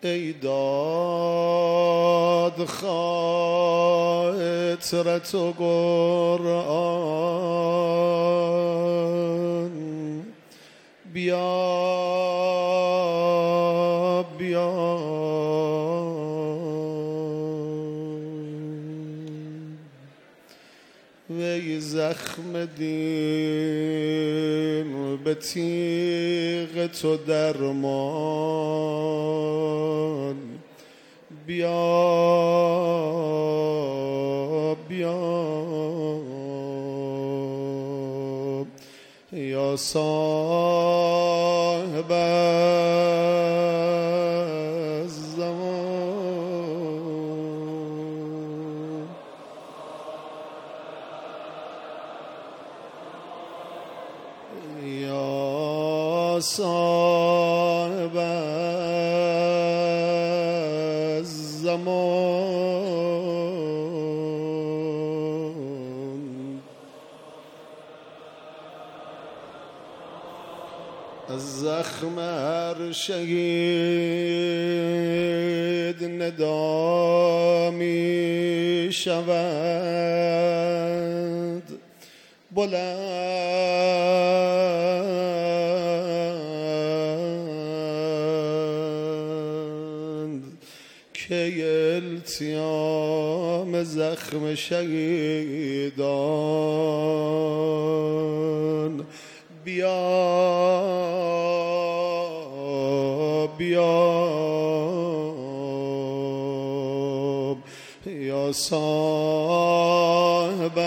ای دادخواه اطرت و قرآن، بیا بیا وی زخم دین به تیغ تو درمان، بیا بیا یا صاحب الزمان. یا صاحب الزمان، از زخم هر شهید ندا می شود بلند، که التیام زخم شهیدان، بیا بیا یا صاحب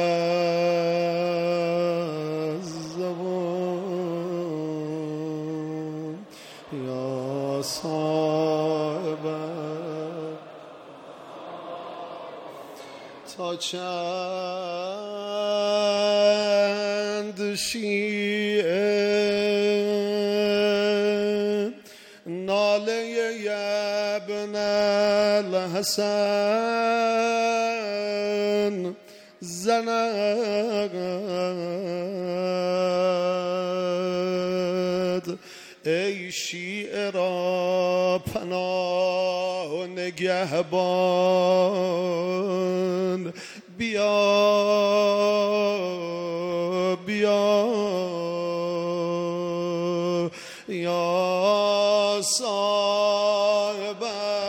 الزمان، یا صاحب. تا چند شیعه ناله ابن الحسن زند، ای شیعه را پناه و نگهبان، بیا بیا یا صاحب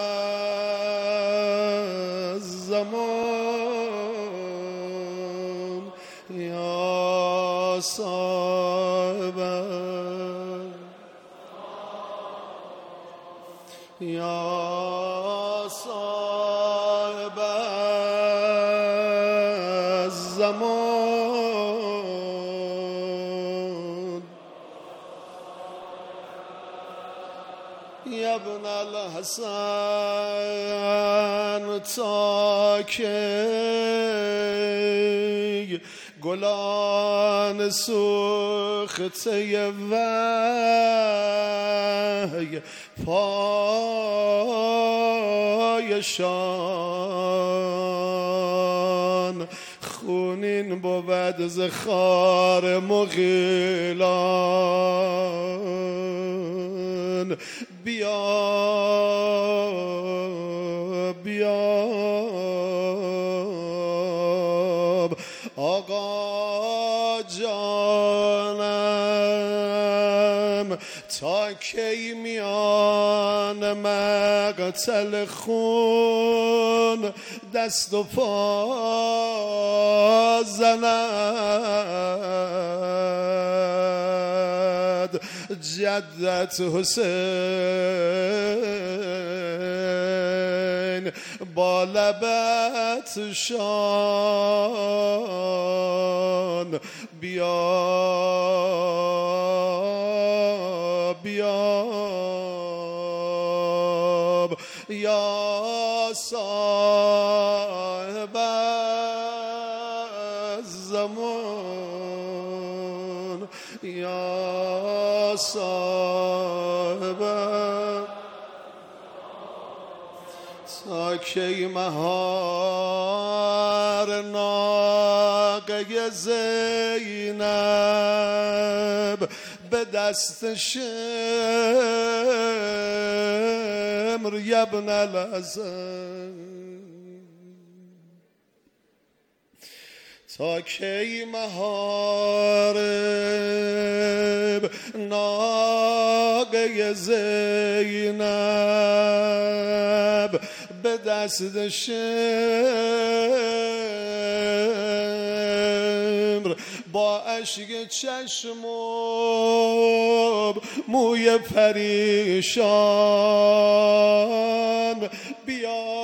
الزمان، یا صاحب، یا صاحب الزمان، یا ابن الحسن تا کی گلان سوخته وحی پایشان خونین بود ز خار مغیلان، بیا بیا آقا جانم، تا کی میان مقتل خون دست و پا زند جدت حسین با لبت شان، بیا بیا یا صاحب الزمان، یا صاحب. تا کی مهار ناقه زینب به دست شمر الأمر يا ابن الحسن تا کی محارب ناقه زینب به دست شمر با اشک چشم و موی پریشان بیا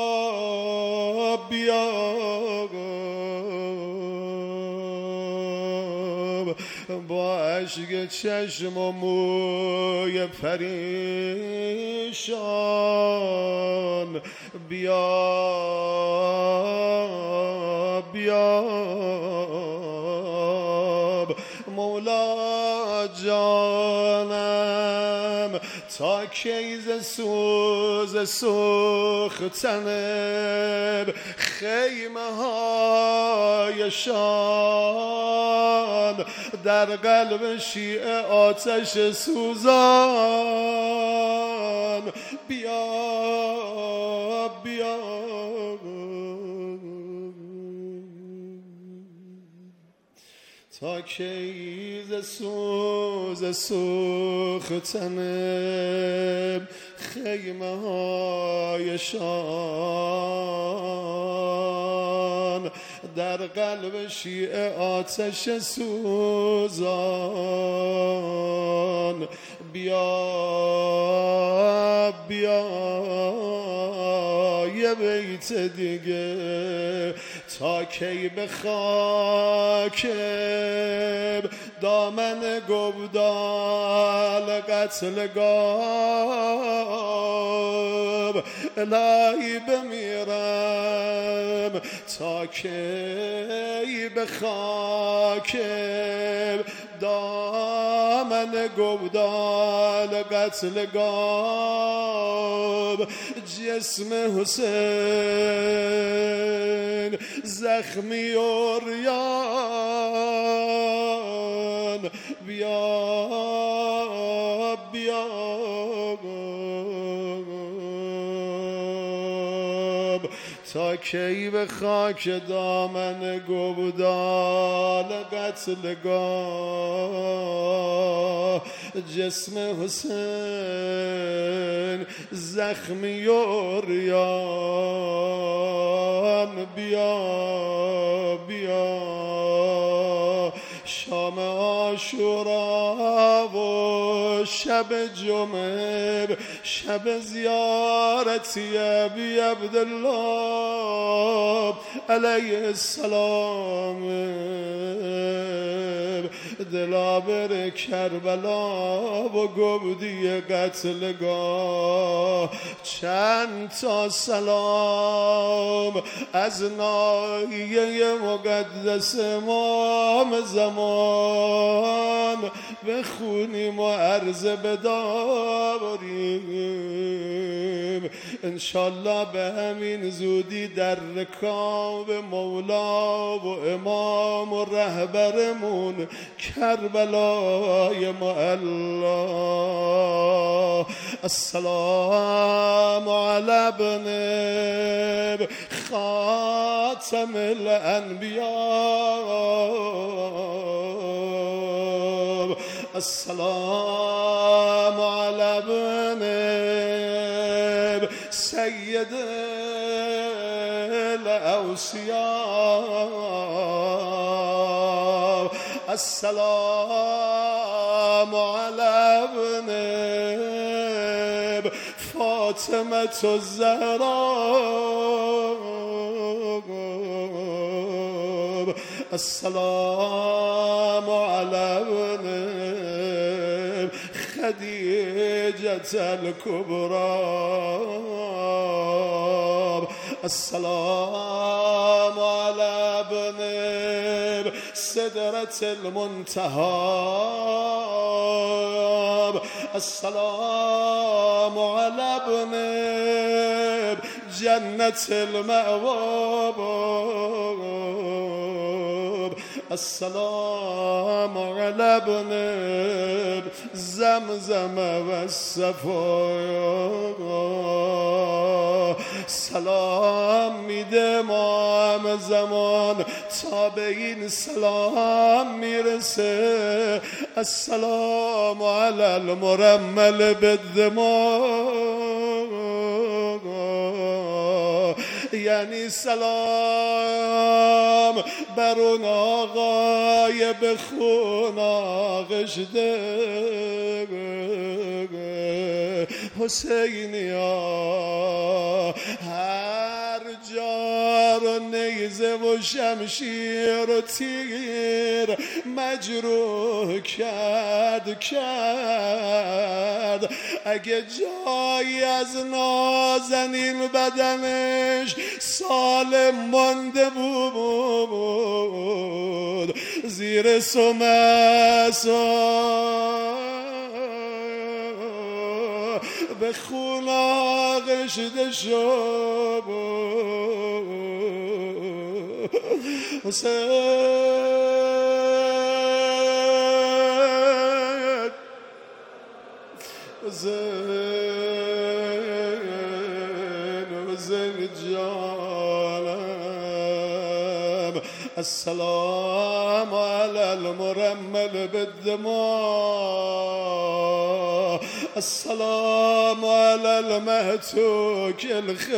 با اشک چشم و موی پریشان بیا مولا جانم تا کی ز سوز سوختن خیمه هایشان در قلب شیعه آتش سوزان بیا تا کی ز سوز سوختن خیمه هایشان در قلب شیعه آتش سوزان بیا یه بیت دیگه تا کی به خاک دامن گبدال قتلگاه الهی بمیرم تا کی به خاک دامن گبدال قتلگاه جسم حسین زخمی و ریان بیا تا کی به خاک دامن گبدال قتلگاه جسم حسین زخمی و ریان بیا شام عاشورا و شب جمعه شب زیارتی ابی عبدالله علیه السلام دلابر کربلا و گبدی قتلگاه چند تا سلام از ناحیه مقدس امام زمان بخونیم و عرض بداریم انشالله به همین زودی در رکاب مولا و امام و رهبرمون کربلای معلا السلام علی ابن خاتم الانبیاء السلام علی ابن سید الاوصیاء السلام علی ابن فاطمة الزهراء السلام علی ابن خدیجة الكبرى السلام علی ابن سدرة المنتهى السلام علی ابن جنة المأوى السلام علی ابن زمزم و صفا سلام میده امام زمان تا به این سلام میرسه السلام علی المرمل بالدماء یعنی سلام بر اون آقای به خون آغشته حسینیا هر جا رو نیزه و شمشیر و تیر مجروح کرد اگه جایی از نازنین بدنش سالم مانده بود زیر سمسا به خون آغشته شد حسین جانم السلام علی المرمل بالدماء السلام علی المهتوک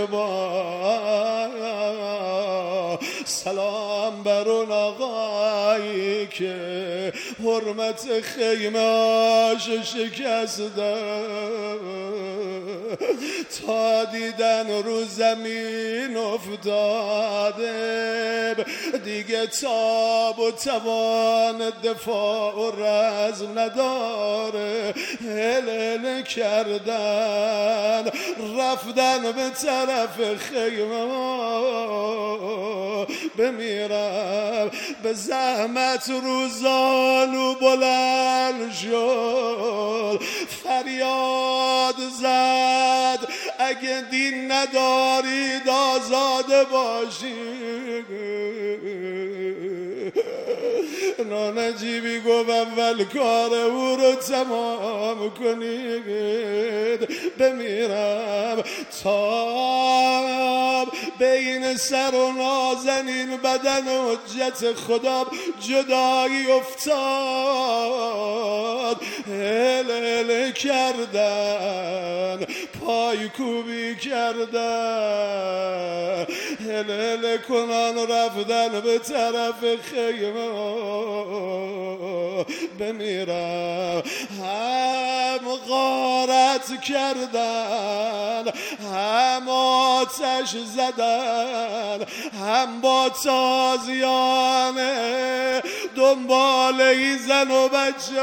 الخبا سلام بر اون آقایی که حرمت خیمه هاش شکستن تا دیدن رو زمین افتاده دیگه تاب و توان دفاع و رزم نداره هل کردن رفتن به طرف خیمه بمیرم به زحمت روزانو بلند شد فریاد زد اگه دین ندارید آزاده باشید نجیبی گفت اول کار او رو تمام کنید بمیرم تاب بین سر و نازنین بدن حجت خدا جدایی افتاد هل کردن پای کوبی کردن هل کنان رفتن به طرف خیمه بمیرم هم غارت کردن هم آتش زدن هم با تازیانه دنبال ای زن و بچه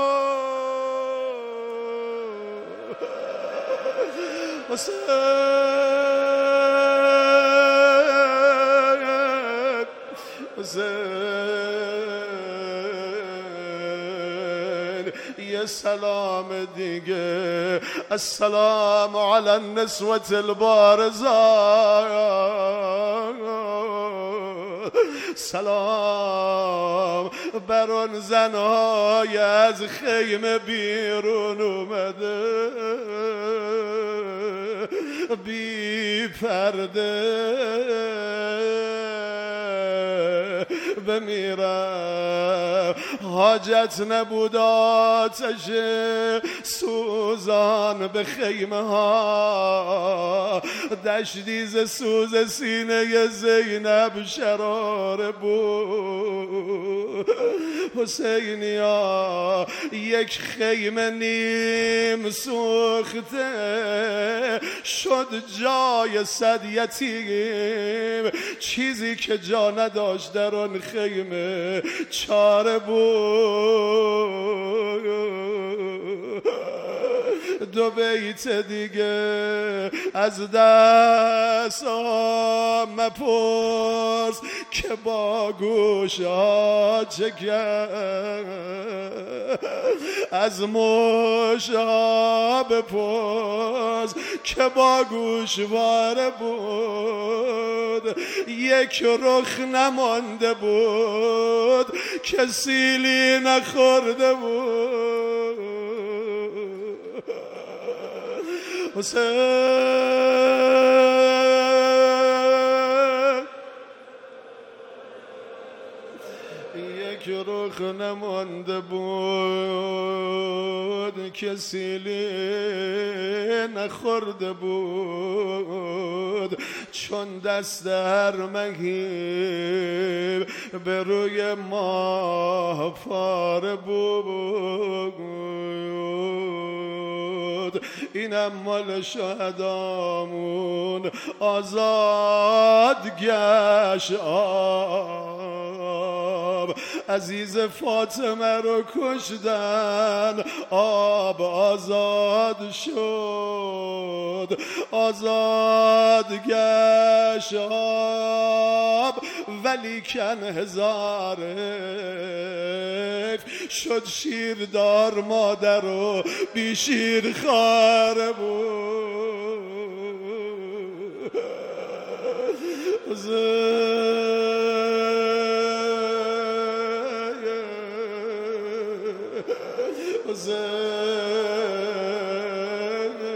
یه سلام دیگه السلام علی النسوة البارزات سلام بر اون زنهای از خیمه بیرون اومده بی پرده بمیرم حاجت نبود آتش سوزان به خیمه ها دشتیز سوز سینه زینب شرار بود حسینیا یک خیمه نیم سوخته شد جای صد یتیم چیزی که جا نداشت در آن خیمه چاره بود دو بیت دیگه از دست مپرس که با گوشا چه کرد از مشا بپرس که با گوشواره بود یک رخ نمانده بود که سیلی نخورده بود یک رخ نمانده بود که سیلی نخورده بود، چون دست هر مهیب به روی ماه پاره بود. اینم مال شهدامون آزاد گشت آب، عزیز فاطمه رو کشتن آب آزاد شد، آزاد گشت آب ولیکن هزار شد شیردار مادر و بی شیر خاره بود.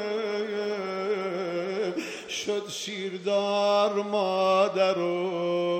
شد شیردار مادر و